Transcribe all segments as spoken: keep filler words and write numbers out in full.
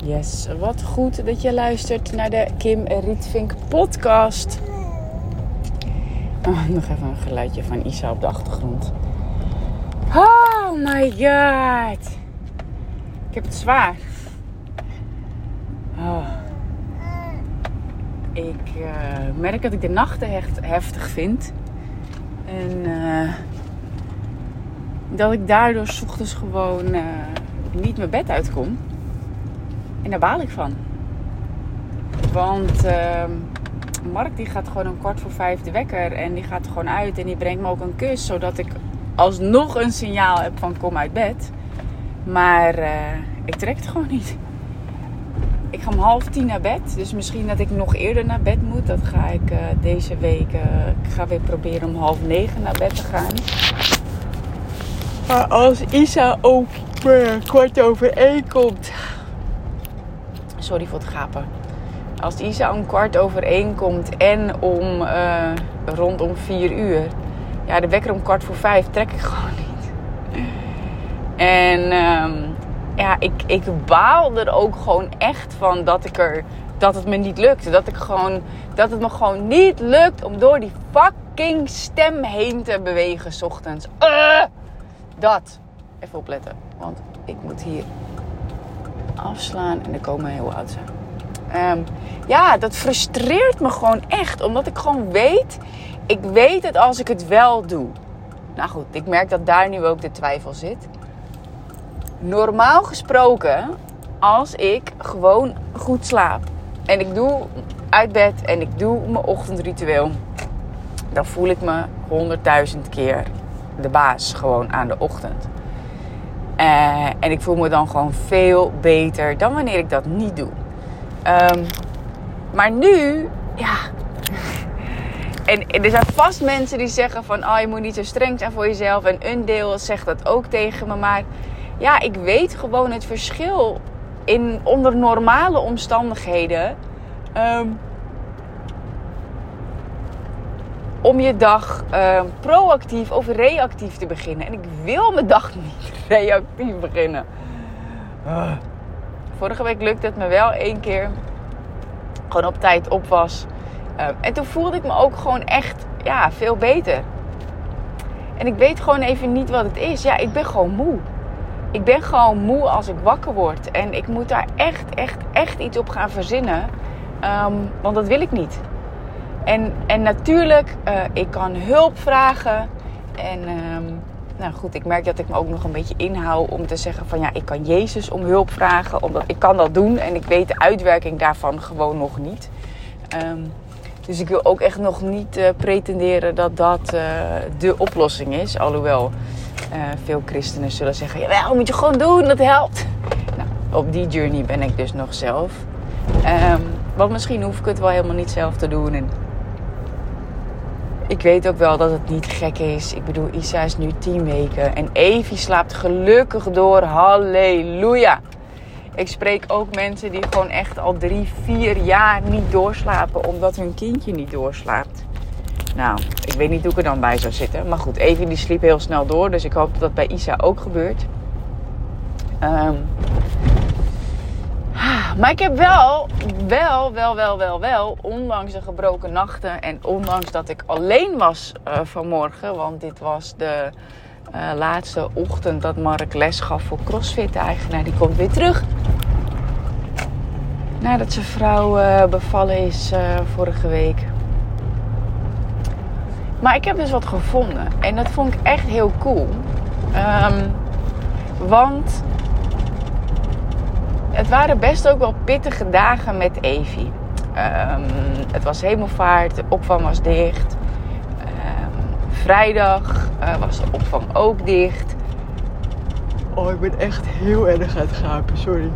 Yes, wat goed dat je luistert naar de Kim Rietvink podcast. Oh, nog even een geluidje van Isa op de achtergrond. Oh my god. Ik heb het zwaar. Oh. Ik uh, merk dat ik de nachten echt heftig vind. En uh, dat ik daardoor 's ochtends gewoon uh, niet mijn bed uitkom. En daar baal ik van. Want uh, Mark die gaat gewoon om kwart voor vijf de wekker. En die gaat er gewoon uit. En die brengt me ook een kus. Zodat ik alsnog een signaal heb van kom uit bed. Maar uh, ik trek het gewoon niet. Ik ga om half tien naar bed. Dus misschien dat ik nog eerder naar bed moet. Dat ga ik uh, deze week. Uh, ik ga weer proberen om half negen naar bed te gaan. Maar als Isa ook uh, kwart over één komt. Sorry voor het gapen. Als Isa om kwart over één komt en om uh, rondom vier uur. Ja, de wekker om kwart voor vijf trek ik gewoon niet. En um, ja, ik, ik baal er ook gewoon echt van dat ik er, dat het me niet lukt. Dat ik gewoon, dat het me gewoon niet lukt om door die fucking stem heen te bewegen 's ochtends. Uh, dat. Even opletten, want ik moet hier afslaan en er komen heel oud zijn. Um, ja, dat frustreert me gewoon echt. Omdat ik gewoon weet, ik weet het als ik het wel doe. Nou goed, ik merk dat daar nu ook de twijfel zit. Normaal gesproken, als ik gewoon goed slaap en ik doe uit bed en ik doe mijn ochtendritueel, dan voel ik me honderdduizend keer de baas gewoon aan de ochtend. Uh, en ik voel me dan gewoon veel beter dan wanneer ik dat niet doe. Um, maar nu, ja. En, en er zijn vast mensen die zeggen van, oh, je moet niet zo streng zijn voor jezelf. En een deel zegt dat ook tegen me. Maar ja, ik weet gewoon het verschil in onder normale omstandigheden. Um, om je dag uh, proactief of reactief te beginnen. En ik wil mijn dag niet reactief beginnen. Uh. Vorige week lukte het me wel één keer. Gewoon op tijd op was. Uh, en toen voelde ik me ook gewoon echt ja, veel beter. En ik weet gewoon even niet wat het is. Ja, ik ben gewoon moe. Ik ben gewoon moe als ik wakker word. En ik moet daar echt, echt, echt iets op gaan verzinnen. Um, want dat wil ik niet. En, en natuurlijk, uh, ik kan hulp vragen. En um, nou goed, ik merk dat ik me ook nog een beetje inhoud om te zeggen van ja, ik kan Jezus om hulp vragen. Omdat ik kan dat doen en ik weet de uitwerking daarvan gewoon nog niet. Um, dus ik wil ook echt nog niet uh, pretenderen dat dat uh, de oplossing is. Alhoewel uh, veel christenen zullen zeggen, jawel, moet je gewoon doen, dat helpt. Nou, op die journey ben ik dus nog zelf. Um, want misschien hoef ik het wel helemaal niet zelf te doen. En ik weet ook wel dat het niet gek is. Ik bedoel, Isa is nu tien weken. En Evie slaapt gelukkig door. Halleluja. Ik spreek ook mensen die gewoon echt al drie, vier jaar niet doorslapen. Omdat hun kindje niet doorslaapt. Nou, ik weet niet hoe ik er dan bij zou zitten. Maar goed, Evie die sliep heel snel door. Dus ik hoop dat dat bij Isa ook gebeurt. Um, Maar ik heb wel, wel, wel, wel, wel, wel, ondanks de gebroken nachten en ondanks dat ik alleen was uh, vanmorgen, want dit was de uh, laatste ochtend dat Mark les gaf voor CrossFit. De eigenaar die komt weer terug. Nadat zijn vrouw uh, bevallen is uh, vorige week. Maar ik heb dus wat gevonden en dat vond ik echt heel cool. Um, want het waren best ook wel pittige dagen met Evie. Um, het was hemelvaart, de opvang was dicht. Um, vrijdag uh, was de opvang ook dicht. Oh, ik ben echt heel erg aan het gapen, sorry.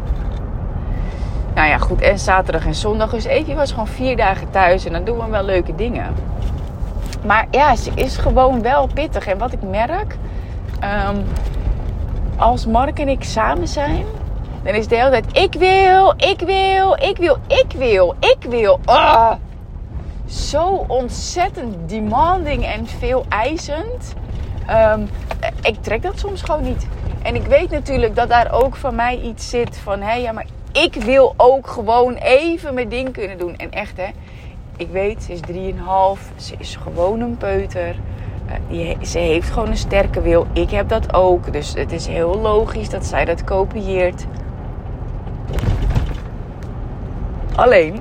Nou ja, goed, en zaterdag en zondag. Dus Evie was gewoon vier dagen thuis en dan doen we wel leuke dingen. Maar ja, ze is gewoon wel pittig. En wat ik merk, um, als Mark en ik samen zijn, dan is de hele tijd, ik wil, ik wil, ik wil, ik wil, ik wil. Uh, zo ontzettend demanding en veel eisend. Um, ik trek dat soms gewoon niet. En ik weet natuurlijk dat daar ook van mij iets zit van, hé, ja, maar ik wil ook gewoon even mijn ding kunnen doen. En echt hè, ik weet, ze is drieënhalf. Ze is gewoon een peuter. Uh, die, ze heeft gewoon een sterke wil. Ik heb dat ook. Dus het is heel logisch dat zij dat kopieert. Alleen...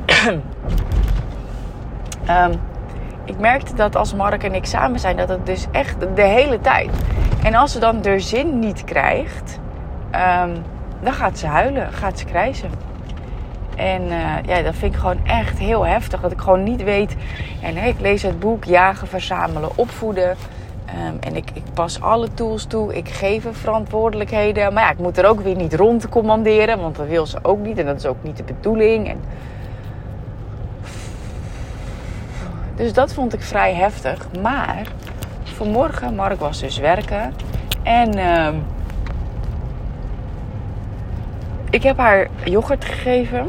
um, ik merkte dat als Mark en ik samen zijn, dat het dus echt de hele tijd. En als ze dan de zin niet krijgt, um, dan gaat ze huilen, gaat ze krijsen. En uh, ja, dat vind ik gewoon echt heel heftig. Dat ik gewoon niet weet. En hey, ik lees het boek Jagen, Verzamelen, Opvoeden. Um, en ik, ik pas alle tools toe. Ik geef er verantwoordelijkheden. Maar ja, ik moet er ook weer niet rond commanderen. Want dat wil ze ook niet. En dat is ook niet de bedoeling. En... Dus dat vond ik vrij heftig. Maar vanmorgen, Mark was dus werken. En uh, ik heb haar yoghurt gegeven.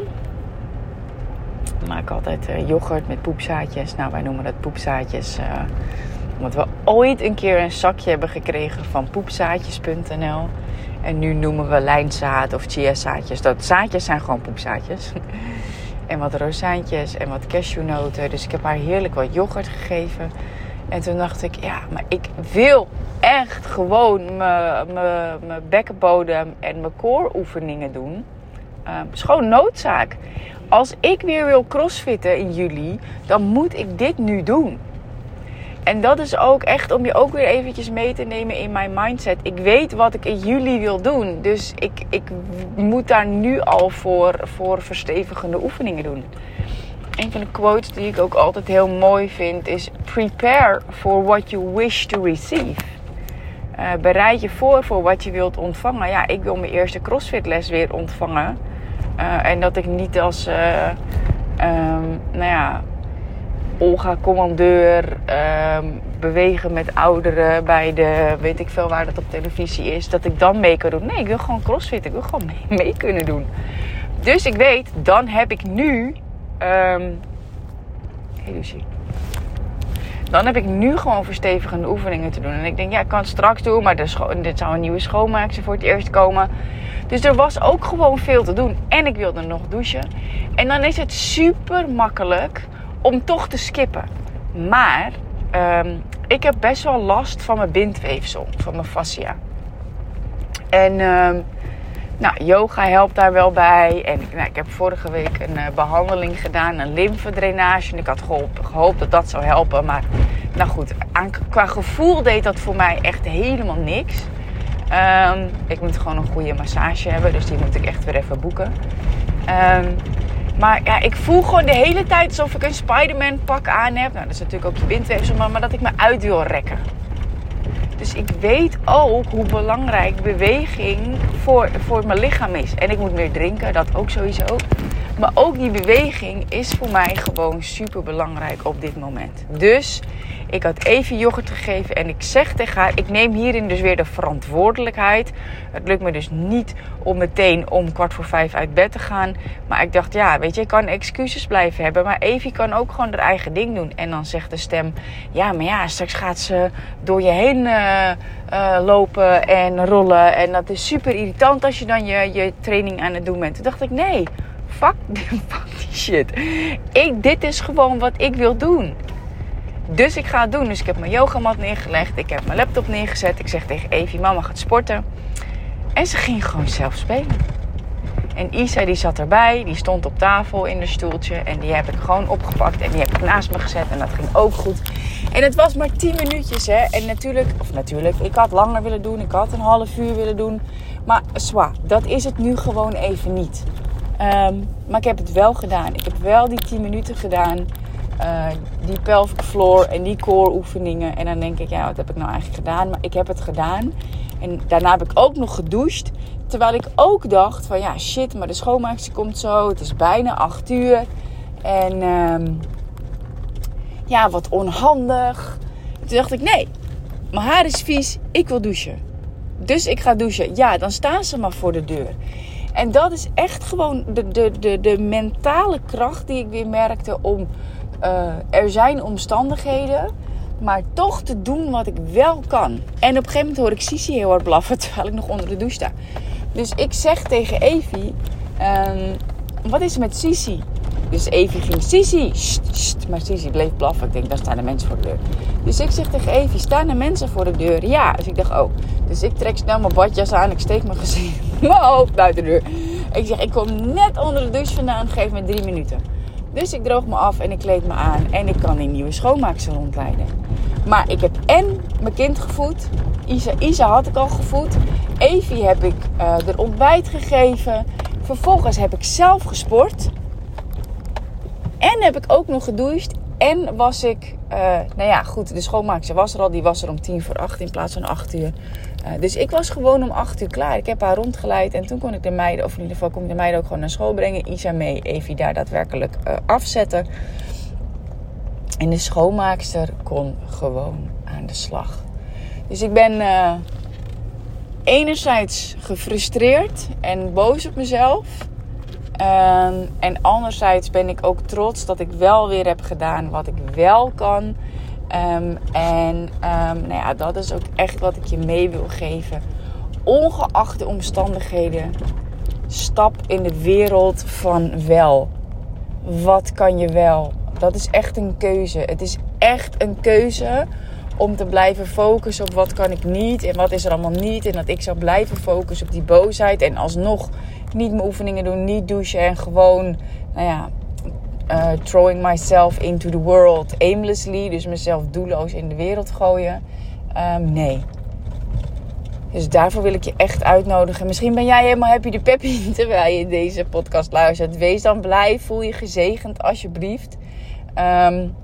Ik maak altijd uh, yoghurt met poepzaadjes. Nou, wij noemen dat poepzaadjes. Uh, omdat we ooit een keer een zakje hebben gekregen van poepzaadjes punt n l. En nu noemen we lijnzaad of chiazaadjes. Dat zaadjes zijn gewoon poepzaadjes. En wat rozijntjes en wat cashewnoten. Dus ik heb haar heerlijk wat yoghurt gegeven. En toen dacht ik, ja, maar ik wil echt gewoon mijn bekkenbodem en mijn core oefeningen doen. Uh, het is gewoon noodzaak. Als ik weer wil crossfitten in juli, dan moet ik dit nu doen. En dat is ook echt om je ook weer eventjes mee te nemen in mijn mindset. Ik weet wat ik in juli wil doen. Dus ik, ik moet daar nu al voor, voor verstevigende oefeningen doen. Een van de quotes die ik ook altijd heel mooi vind is... Prepare for what you wish to receive. Uh, bereid je voor voor wat je wilt ontvangen. Ja, ik wil mijn eerste crossfitles weer ontvangen. Uh, en dat ik niet als... Uh, um, nou ja... Olga Commandeur, um, bewegen met ouderen bij de, weet ik veel waar dat op televisie is, dat ik dan mee kan doen. Nee, ik wil gewoon crossfit, ik wil gewoon mee, mee kunnen doen. Dus ik weet, dan heb ik nu, um, hey Lucie, dan heb ik nu gewoon verstevigende oefeningen te doen. En ik denk, ja, ik kan het straks doen, maar er scho- dit zou een nieuwe schoonmaakster voor het eerst komen. Dus er was ook gewoon veel te doen. En ik wilde nog douchen. En dan is het super makkelijk om toch te skippen. Maar um, ik heb best wel last van mijn bindweefsel, van mijn fascia. En um, nou, yoga helpt daar wel bij. En nou, ik heb vorige week een uh, behandeling gedaan, een lymfedrainage. En ik had gehoopt, gehoopt dat dat zou helpen. Maar nou goed, aan, qua gevoel deed dat voor mij echt helemaal niks. Um, ik moet gewoon een goede massage hebben, dus die moet ik echt weer even boeken. Um, Maar ja, ik voel gewoon de hele tijd alsof ik een Spider-Man pak aan heb. Nou, dat is natuurlijk ook je bindweefsel, maar, maar dat ik me uit wil rekken. Dus ik weet ook hoe belangrijk beweging voor, voor mijn lichaam is. En ik moet meer drinken, dat ook sowieso. Maar ook die beweging is voor mij gewoon super belangrijk op dit moment. Dus ik had even yoghurt gegeven en ik zeg tegen haar, ik neem hierin dus weer de verantwoordelijkheid. Het lukt me dus niet om meteen om kwart voor vijf uit bed te gaan. Maar ik dacht, ja, weet je, ik kan excuses blijven hebben. Maar Evie kan ook gewoon haar eigen ding doen. En dan zegt de stem, ja, maar ja, straks gaat ze door je heen uh, uh, lopen en rollen. En dat is super irritant als je dan je, je training aan het doen bent. Toen dacht ik, nee, fuck, fuck die shit. Ik, dit is gewoon wat ik wil doen. Dus ik ga het doen. Dus ik heb mijn yogamat neergelegd. Ik heb mijn laptop neergezet. Ik zeg tegen Evie, mama gaat sporten. En ze ging gewoon zelf spelen. En Isa die zat erbij. Die stond op tafel in een stoeltje. En die heb ik gewoon opgepakt. En die heb ik naast me gezet. En dat ging ook goed. En het was maar tien minuutjes. Hè. En natuurlijk, of natuurlijk, ik had langer willen doen. Ik had een half uur willen doen. Maar zwaar, dat is het nu gewoon even niet. Um, maar ik heb het wel gedaan. Ik heb wel die tien minuten gedaan. Uh, die pelvic floor en die core oefeningen. En dan denk ik, ja, wat heb ik nou eigenlijk gedaan? Maar ik heb het gedaan. En daarna heb ik ook nog gedoucht. Terwijl ik ook dacht van, ja, shit, maar de schoonmaakster komt zo. Het is bijna acht uur. En um, ja, wat onhandig. En toen dacht ik, nee, mijn haar is vies. Ik wil douchen. Dus ik ga douchen. Ja, dan staan ze maar voor de deur. En dat is echt gewoon de, de, de, de mentale kracht die ik weer merkte om... Uh, er zijn omstandigheden, maar toch te doen wat ik wel kan. En op een gegeven moment hoor ik Sisi heel hard blaffen terwijl ik nog onder de douche sta. Dus ik zeg tegen Evie, Um, wat is er met Sisi? Dus Evie ging, Sisi, sst, sst. Maar Sisi bleef blaffen. Ik denk, daar staan de mensen voor de deur. Dus ik zeg tegen Evie, staan er mensen voor de deur? Ja. Dus ik dacht, oh. Dus ik trek snel mijn badjas aan. Ik steek mijn gezicht, mijn hoofd buiten de deur. Ik zeg, ik kom net onder de douche vandaan. Geef me drie minuten. Dus ik droog me af en ik kleed me aan. En ik kan die nieuwe schoonmaakster rondleiden. Maar ik heb en mijn kind gevoed. Isa, Isa had ik al gevoed. Evie heb ik uh, er ontbijt gegeven. Vervolgens heb ik zelf gesport. En heb ik ook nog gedoucht. En was ik... Uh, nou ja, goed. De schoonmaakster was er al. Die was er om tien voor acht in plaats van acht uur. Uh, dus ik was gewoon om acht uur klaar. Ik heb haar rondgeleid. En toen kon ik de meiden... Of in ieder geval kon ik de meiden ook gewoon naar school brengen. Isa mee. Evie daar daadwerkelijk uh, afzetten. En de schoonmaakster kon gewoon aan de slag. Dus ik ben... Uh, enerzijds gefrustreerd en boos op mezelf. Um, en anderzijds ben ik ook trots dat ik wel weer heb gedaan wat ik wel kan. Um, en um, nou ja, dat is ook echt wat ik je mee wil geven. Ongeacht de omstandigheden, stap in de wereld van wel. Wat kan je wel? Dat is echt een keuze. Het is echt een keuze om te blijven focussen op wat kan ik niet en wat is er allemaal niet. En dat ik zou blijven focussen op die boosheid en alsnog niet mijn oefeningen doen, niet douchen en gewoon, nou ja, uh, throwing myself into the world aimlessly. Dus mezelf doelloos in de wereld gooien. Um, nee. Dus daarvoor wil ik je echt uitnodigen. Misschien ben jij helemaal happy de peppy terwijl je deze podcast luistert. Wees dan blij, voel je gezegend alsjeblieft. Um,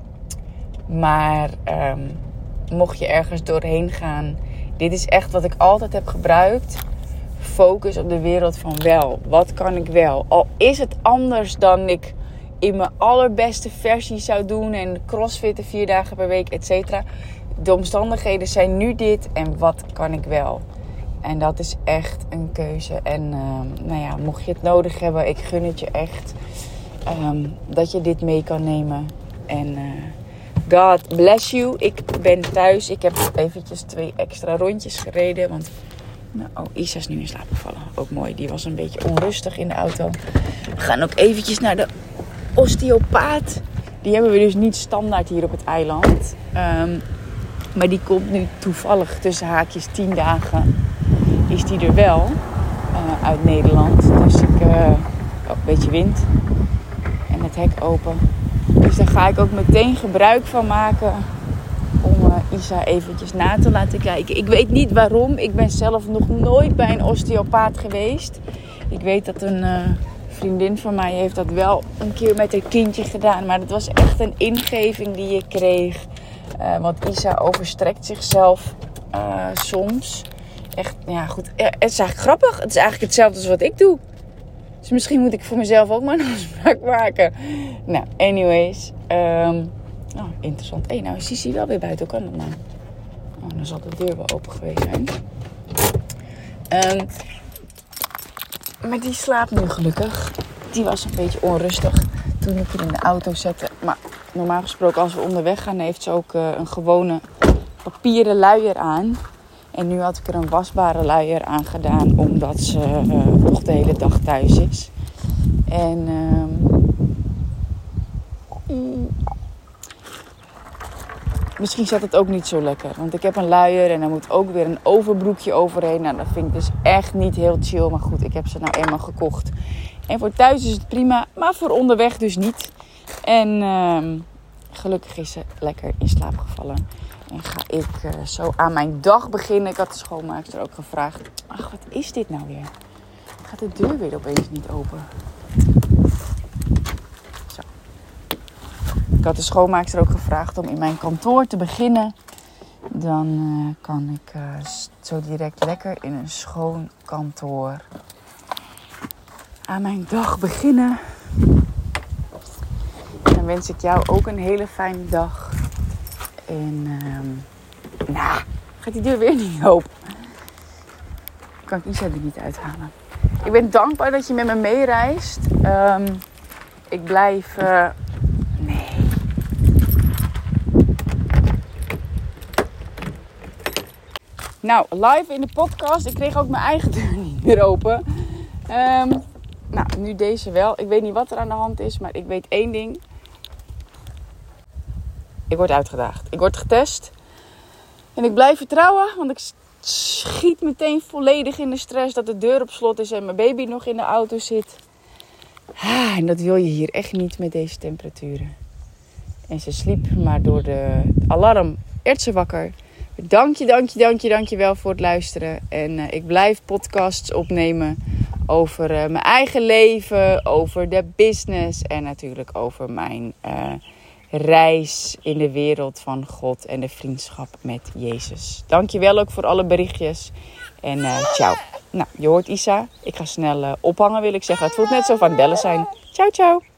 maar um, mocht je ergens doorheen gaan, dit is echt wat ik altijd heb gebruikt. Focus op de wereld van wel. Wat kan ik wel? Al is het anders dan ik in mijn allerbeste versie zou doen en crossfitten vier dagen per week, et cetera. De omstandigheden zijn nu dit en wat kan ik wel? En dat is echt een keuze. En uh, nou ja, mocht je het nodig hebben, ik gun het je echt um, dat je dit mee kan nemen. En uh, God bless you. Ik ben thuis. Ik heb eventjes twee extra rondjes gereden, want nou, oh, Isa is nu in slaap gevallen. Ook mooi. Die was een beetje onrustig in de auto. We gaan ook eventjes naar de osteopaat. Die hebben we dus niet standaard hier op het eiland. Um, maar die komt nu toevallig tussen haakjes tien dagen. Is die er wel. Uh, uit Nederland. Dus ik... Uh, oh, een beetje wind. En het hek open. Dus daar ga ik ook meteen gebruik van maken. Om uh, Isa eventjes na te laten kijken. Ik weet niet waarom. Ik ben zelf nog nooit bij een osteopaat geweest. Ik weet dat een uh, vriendin van mij heeft dat wel een keer met haar kindje gedaan. Maar dat was echt een ingeving die je kreeg. Uh, want Isa overstrekt zichzelf uh, soms. Echt, ja goed. Ja, het is eigenlijk grappig. Het is eigenlijk hetzelfde als wat ik doe. Dus misschien moet ik voor mezelf ook maar een afspraak maken. Nou, anyways. Um, Oh, interessant. Hé, hey, nou is Sisi wel weer buiten. Hoe kan dat nou? Oh, dan zal de deur wel open geweest zijn. Um, maar die slaapt nu gelukkig. Die was een beetje onrustig toen ik hem in de auto zette. Maar normaal gesproken als we onderweg gaan heeft ze ook uh, een gewone papieren luier aan. En nu had ik er een wasbare luier aan gedaan. Omdat ze uh, nog de hele dag thuis is. En... Um, mm, Misschien zat het ook niet zo lekker. Want ik heb een luier en er moet ook weer een overbroekje overheen. Nou, dat vind ik dus echt niet heel chill. Maar goed, ik heb ze nou eenmaal gekocht. En voor thuis is het prima, maar voor onderweg dus niet. En uh, gelukkig is ze lekker in slaap gevallen. En ga ik uh, zo aan mijn dag beginnen. Ik had de schoonmaakster ook gevraagd. Ach, wat is dit nou weer? Gaat de deur weer opeens niet open? Ik had de schoonmaakster ook gevraagd om in mijn kantoor te beginnen. Dan uh, kan ik uh, zo direct lekker in een schoon kantoor aan mijn dag beginnen. En dan wens ik jou ook een hele fijne dag. En uh, nou, gaat die deur weer niet open. Kan ik Isa er niet uithalen. Ik ben dankbaar dat je met me meereist. Um, ik blijf... Uh, nee. Nou, live in de podcast. Ik kreeg ook mijn eigen deur niet meer open. Um, nu deze wel. Ik weet niet wat er aan de hand is, maar ik weet één ding. Ik word uitgedaagd. Ik word getest. En ik blijf vertrouwen, want ik schiet meteen volledig in de stress dat de deur op slot is en mijn baby nog in de auto zit. Ah, en dat wil je hier echt niet met deze temperaturen. En ze sliep maar door de alarm werd ze wakker. Dank je, dank je, dank je, dank je wel voor het luisteren. En uh, ik blijf podcasts opnemen over uh, mijn eigen leven, over de business en natuurlijk over mijn uh, reis in de wereld van God en de vriendschap met Jezus. Dank je wel ook voor alle berichtjes. En uh, ciao. Nou, je hoort Isa. Ik ga snel uh, ophangen, wil ik zeggen. Het voelt net zo van bellen zijn. Ciao, ciao.